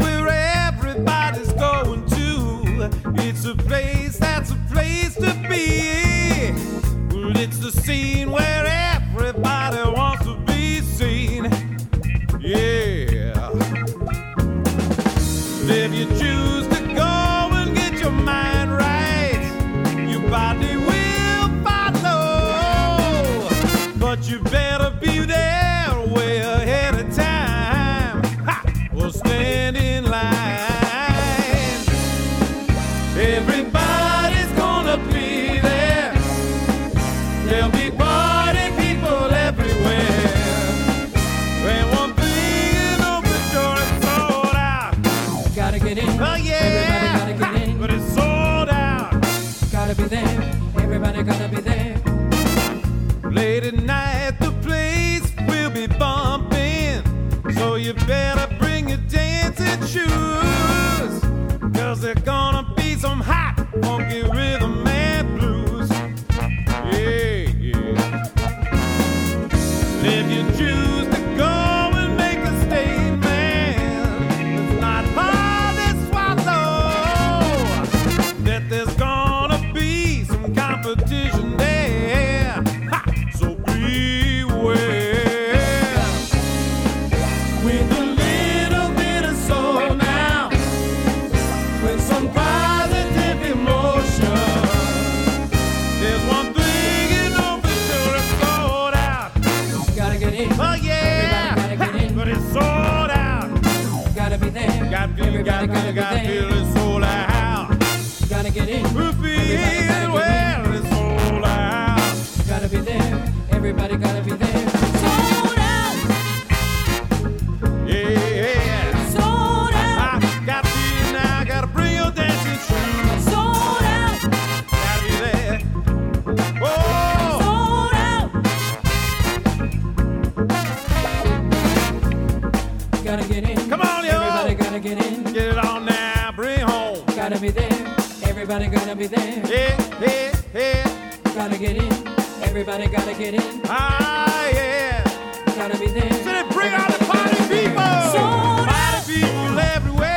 where everybody's going to. It's a place that's a place to be. Well, it's the scene where everybody wants to be seen. Yeah. If you choose to go and get your mind right, your body will follow. But you better be there way ahead of time. Ha! Or stand in line. Everybody's gonna be there. There'll be party people everywhere. And one thing you know for sure, it's sold out. Gotta get in. Oh yeah. Everybody gotta get in. But it's sold out. Gotta be there. Everybody gotta be there. Late at night, the place will be bumping. So you better bring your dancing shoes. 'Cause there's gonna be some hot, funky rhythm and blues. Yeah, yeah. If you choose to go and make a statement, it's not hard to swallow that there's gonna be some competition there. Ha! So beware. With a little bit of soul now, with some positive emotion, there's one thing you know for sure, it's sold out. Gotta get in. Oh yeah, Everybody gotta get in. but it's sold out. Gotta be there. Everybody Everybody gotta be feel there. it's sold out. Gotta get in. We'll be Everybody gotta get well, it's sold out. Gotta be there. Everybody gotta be there. Sold out. Yeah, Sold out. I got to be now, gotta bring your dancing shoes. Sold out. Gotta be there. Oh, Sold out. Gotta get in. Come on, yo. Everybody gotta get in. get it on now, bring it home. Gotta be there. Everybody gotta be there. Yeah, yeah, yeah. Gotta get in. Everybody gotta get in. Ah, yeah. Gotta be there. So they bring out the party people. Sold out. Party people everywhere.